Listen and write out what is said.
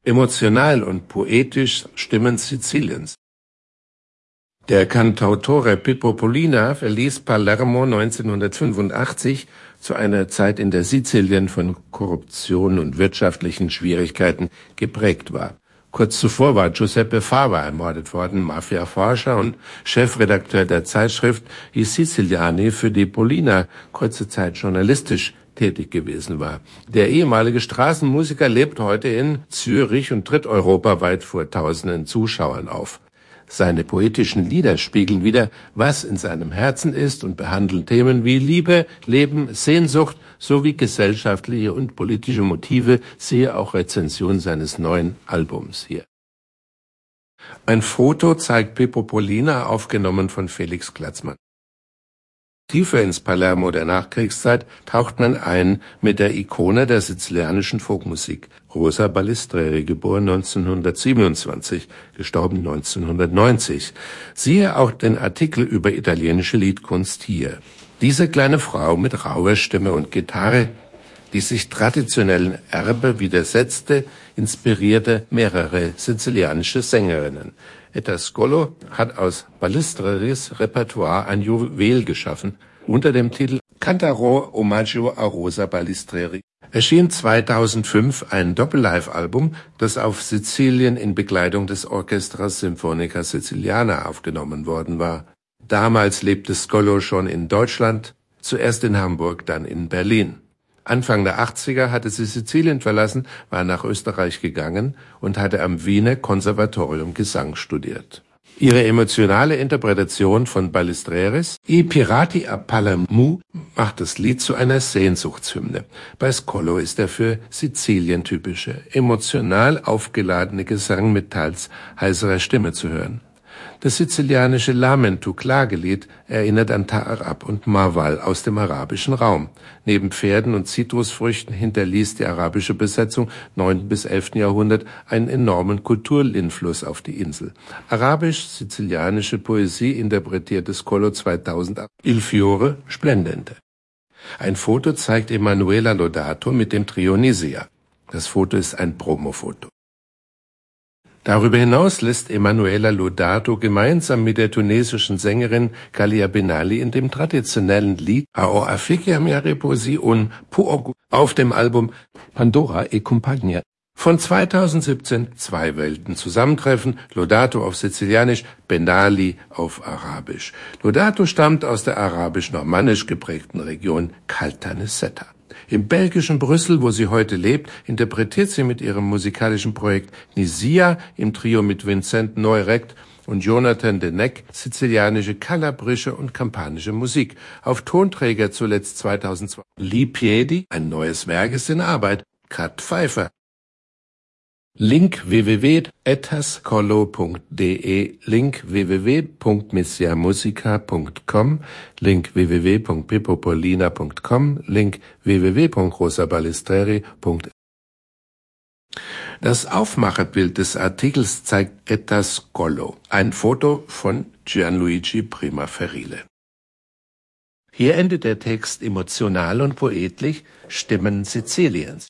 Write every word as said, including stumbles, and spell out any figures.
emotional und poetisch Stimmen Siziliens. Der Cantautore Pippo Polina verließ Palermo neunzehnhundertfünfundachtzig zu einer Zeit, in der Sizilien von Korruption und wirtschaftlichen Schwierigkeiten geprägt war. Kurz zuvor war Giuseppe Fava ermordet worden, Mafia-Forscher und Chefredakteur der Zeitschrift I Siciliani, für die Polina kurze Zeit journalistisch tätig gewesen war. Der ehemalige Straßenmusiker lebt heute in Zürich und tritt europaweit vor tausenden Zuschauern auf. Seine poetischen Lieder spiegeln wider, was in seinem Herzen ist, und behandeln Themen wie Liebe, Leben, Sehnsucht sowie gesellschaftliche und politische Motive, siehe auch Rezension seines neuen Albums hier. Ein Foto zeigt Pippo Polina, aufgenommen von Felix Glatzmann. Tiefer ins Palermo der Nachkriegszeit taucht man ein mit der Ikone der sizilianischen Folkmusik, Rosa Balistreri, geboren neunzehnhundertsiebenundzwanzig, gestorben neunzehnhundertneunzig. Siehe auch den Artikel über italienische Liedkunst hier. Diese kleine Frau mit rauer Stimme und Gitarre, die sich traditionellen Erbe widersetzte, inspirierte mehrere sizilianische Sängerinnen. Etta Scolo hat aus Balistreris Repertoire ein Juwel geschaffen, unter dem Titel Cantarò Omaggio a Rosa Balistreri. Erschien zweitausendfünf ein Doppel-Live-Album, das auf Sizilien in Begleitung des Orchestra Sinfonica Siciliana aufgenommen worden war. Damals lebte Scolo schon in Deutschland, zuerst in Hamburg, dann in Berlin. Anfang der achtziger hatte sie Sizilien verlassen, war nach Österreich gegangen und hatte am Wiener Konservatorium Gesang studiert. Ihre emotionale Interpretation von Balistreris I Pirati a Palermo macht das Lied zu einer Sehnsuchtshymne. Bei Scolo ist der für Sizilien typische, emotional aufgeladene Gesang mit teils heiserer Stimme zu hören. Das sizilianische Lamentu-Klagelied erinnert an Ta'arab und Mawal aus dem arabischen Raum. Neben Pferden und Zitrusfrüchten hinterließ die arabische Besetzung neunten bis elften Jahrhundert einen enormen Kulturinfluss auf die Insel. Arabisch-sizilianische Poesie interpretierte Scolo zweitausendacht. Il Fiore Splendente. Ein Foto zeigt Emanuela Lodato mit dem Trio Nisia. Das Foto ist ein Promofoto. Darüber hinaus lässt Emanuela Lodato gemeinsam mit der tunesischen Sängerin Kalia Benali in dem traditionellen Lied Ao Afficia mi riposi un Puogu auf dem Album Pandora e Compagnia von zweitausendsiebzehn zwei Welten zusammentreffen, Lodato auf Sizilianisch, Benali auf Arabisch. Lodato stammt aus der arabisch-normannisch geprägten Region Caltanissetta. Im belgischen Brüssel, wo sie heute lebt, interpretiert sie mit ihrem musikalischen Projekt Nisia im Trio mit Vincent Neurect und Jonathan de Neck sizilianische, kalabrische und kampanische Musik. Auf Tonträger zuletzt zweitausendzwei. Li Piedi, ein neues Werk ist in Arbeit. Kat Pfeiffer. Link w w w punkt ettascolo punkt de, Link w w w punkt missiamusica punkt com, Link w w w punkt pippopolina punkt com, Link w w w punkt rosabalistreri punkt de. Das Aufmacherbild des Artikels zeigt Etta Scolo, ein Foto von Gianluigi Prima Ferile. Hier endet der Text emotional und poetisch, Stimmen Siziliens.